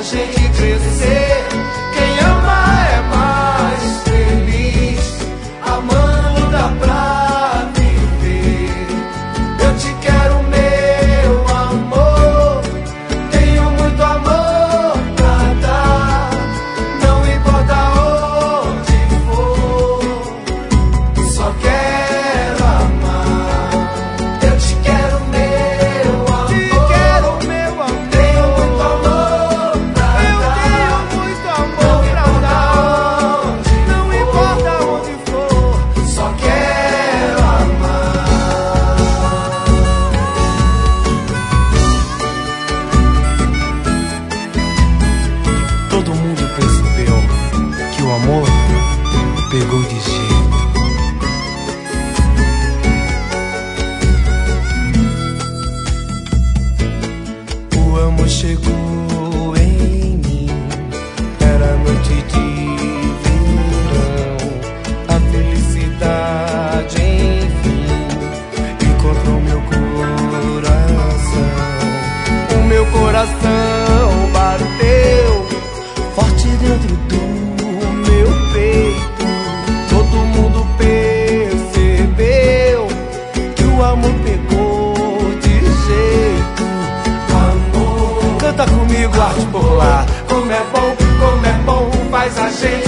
gente crescer. Quem ama é mais feliz, amando dá pra viver. Eu te quero, meu amor, tenho muito amor pra dar. Não importa onde for, só quero amar. Eu te quero, meu amor, te quero, meu amor. Tenho muito amor pra dar. Eu tenho muito amor pra dar. Não importa onde for, só quero amar. Todo mundo percebeu que o amor pegou de jeito. O amor chegou em mim, era noite de verão. A felicidade enfim encontrou meu coração. O meu coração bateu forte dentro do meu peito. Todo mundo percebeu que o amor pegou de jeito. Amor, canta comigo, arte popular. Como é bom, faz a gente